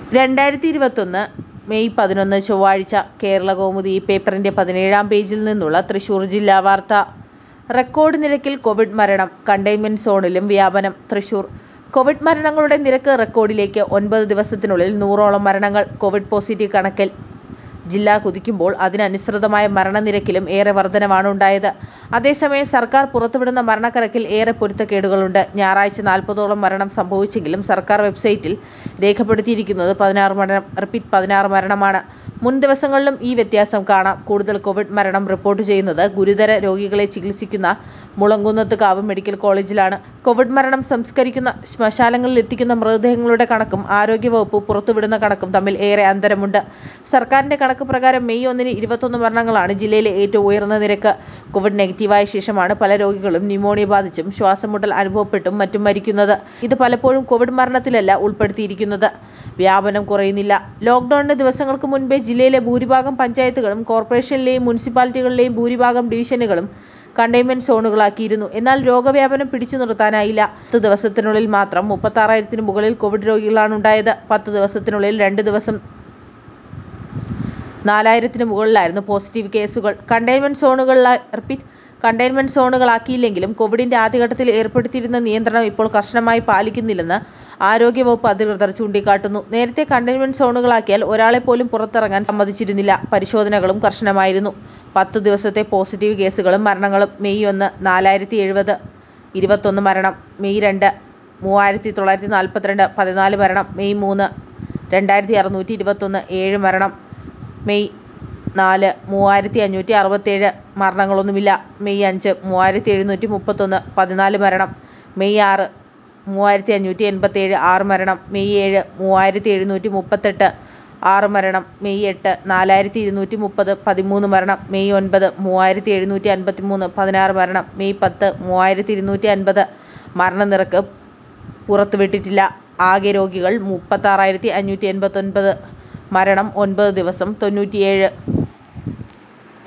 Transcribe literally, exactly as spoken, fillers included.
രണ്ടായിരത്തി ഇരുപത്തൊന്ന് മെയ് പതിനൊന്ന് ചൊവ്വാഴ്ച കേരളകൗമുദി പേപ്പറിന്റെ പതിനേഴാം പേജിൽ നിന്നുള്ള തൃശൂർ ജില്ലാ വാർത്ത. റെക്കോർഡ് നിരക്കിൽ കോവിഡ് മരണം, കണ്ടെയ്ൻമെന്റ് സോണിലും വ്യാപനം. തൃശൂർ കോവിഡ് മരണങ്ങളുടെ നിരക്ക് റെക്കോർഡിലേക്ക്. ഒൻപത് ദിവസത്തിനുള്ളിൽ നൂറോളം മരണങ്ങൾ. കോവിഡ് പോസിറ്റീവ് കണക്കിൽ ജില്ല കുതിക്കുമ്പോൾ അതിനനുസൃതമായ മരണനിരക്കിലും ഏറെ വർധനവാണ് ഉണ്ടായത്. അതേസമയം സർക്കാർ പുറത്തുവിടുന്ന മരണക്കണക്കിൽ ഏറെ പൊരുത്തക്കേടുകളുണ്ട്. ഞായറാഴ്ച നാൽപ്പതോളം മരണം സംഭവിച്ചെങ്കിലും സർക്കാർ വെബ്സൈറ്റിൽ രേഖപ്പെടുത്തിയിരിക്കുന്നത് പതിനാറ് മരണം. റിപ്പീറ്റ് പതിനാറ് മരണമാണ്. മുൻ ദിവസങ്ങളിലും ഈ വ്യത്യാസം കാണാം. കൂടുതൽ കോവിഡ് മരണം റിപ്പോർട്ട് ചെയ്യുന്നത് ഗുരുതര രോഗികളെ ചികിത്സിക്കുന്ന മുളങ്കുന്നത്തുകാവ് മെഡിക്കൽ കോളേജിലാണ്. കോവിഡ് മരണം സംസ്കരിക്കുന്ന ശ്മശാനങ്ങളിൽ എത്തിക്കുന്ന മൃതദേഹങ്ങളുടെ കണക്കും ആരോഗ്യവകുപ്പ് പുറത്തുവിടുന്ന കണക്കും തമ്മിൽ ഏറെ അന്തരമുണ്ട്. സർക്കാരിന്റെ കണക്ക് പ്രകാരം മെയ് ഒന്നിന് ഇരുപത്തൊന്ന് മരണങ്ങളാണ് ജില്ലയിലെ ഏറ്റവും ഉയർന്ന നിരക്ക്. കോവിഡ് നെഗറ്റീവായ ശേഷമാണ് പല രോഗികളും ന്യൂമോണിയ ബാധിച്ചും ശ്വാസം മുട്ടൽ അനുഭവപ്പെട്ടും മറ്റും മരിക്കുന്നത്. ഇത് പലപ്പോഴും കോവിഡ് മരണത്തിലല്ല ഉൾപ്പെടുത്തിയിരിക്കുന്നത്. വ്യാപനം കുറയുന്നില്ല. ലോക്ഡൌണിന് ദിവസങ്ങൾക്ക് മുൻപേ ജില്ലയിലെ ഭൂരിഭാഗം പഞ്ചായത്തുകളും കോർപ്പറേഷനിലെയും മുനിസിപ്പാലിറ്റികളിലെയും ഭൂരിഭാഗം ഡിവിഷനുകളും കണ്ടെയ്ൻമെന്റ് സോണുകളാക്കിയിരുന്നു. എന്നാൽ രോഗവ്യാപനം പിടിച്ചു നിർത്താനായില്ല. പത്ത് ദിവസത്തിനുള്ളിൽ മാത്രം മുപ്പത്താറായിരത്തിന് മുകളിൽ കോവിഡ് രോഗികളാണ് ഉണ്ടായത്. പത്ത് ദിവസത്തിനുള്ളിൽ രണ്ട് ദിവസം നാലായിരത്തിന് മുകളിലായിരുന്നു പോസിറ്റീവ് കേസുകൾ. കണ്ടെയ്ൻമെന്റ് സോണുകളിലായി റിപ്പീറ്റ് കണ്ടെയ്ൻമെന്റ് സോണുകളാക്കിയില്ലെങ്കിലും കോവിഡിന്റെ ആദ്യഘട്ടത്തിൽ ഏർപ്പെടുത്തിയിരുന്ന നിയന്ത്രണം ഇപ്പോൾ കർശനമായി പാലിക്കുന്നില്ലെന്ന് ആരോഗ്യവകുപ്പ് അധികൃതർ ചൂണ്ടിക്കാട്ടുന്നു. നേരത്തെ കണ്ടെയ്ൻമെന്റ് സോണുകളാക്കിയാൽ ഒരാളെ പോലും പുറത്തിറങ്ങാൻ സമ്മതിച്ചിരുന്നില്ല. പരിശോധനകളും കർശനമായിരുന്നു. പത്ത് ദിവസത്തെ പോസിറ്റീവ് കേസുകളും മരണങ്ങളും. മെയ് ഒന്ന് നാലായിരത്തി എഴുപത് ഇരുപത്തൊന്ന് മരണം. മെയ് രണ്ട് മൂവായിരത്തി തൊള്ളായിരത്തി നാൽപ്പത്തിരണ്ട് പതിനാല് മരണം. മെയ് മൂന്ന് രണ്ടായിരത്തി അറുന്നൂറ്റി ഇരുപത്തൊന്ന് ഏഴ് മരണം. മെയ് നാല് മൂവായിരത്തി അഞ്ഞൂറ്റി അറുപത്തേഴ് മരണങ്ങളൊന്നുമില്ല. മെയ് അഞ്ച് മൂവായിരത്തി എഴുന്നൂറ്റി മുപ്പത്തൊന്ന് പതിനാല് മരണം. മെയ് ആറ് മൂവായിരത്തി അഞ്ഞൂറ്റി എൺപത്തേഴ് ആറ് മരണം. മെയ് ഏഴ് മൂവായിരത്തി എഴുന്നൂറ്റി മുപ്പത്തെട്ട് ആറ് മരണം. മെയ് എട്ട് നാലായിരത്തി ഇരുന്നൂറ്റി മുപ്പത് പതിമൂന്ന് മരണം. മെയ് ഒൻപത് മൂവായിരത്തി എഴുന്നൂറ്റി അൻപത്തി മൂന്ന് പതിനാറ് മരണം. മെയ് പത്ത് മൂവായിരത്തി ഇരുന്നൂറ്റി അൻപത് മരണനിരക്ക് പുറത്തുവിട്ടിട്ടില്ല. ആകെ രോഗികൾ മുപ്പത്താറായിരത്തി അഞ്ഞൂറ്റി എൺപത്തൊൻപത്. മരണം ഒൻപത് ദിവസം തൊണ്ണൂറ്റിയേഴ്.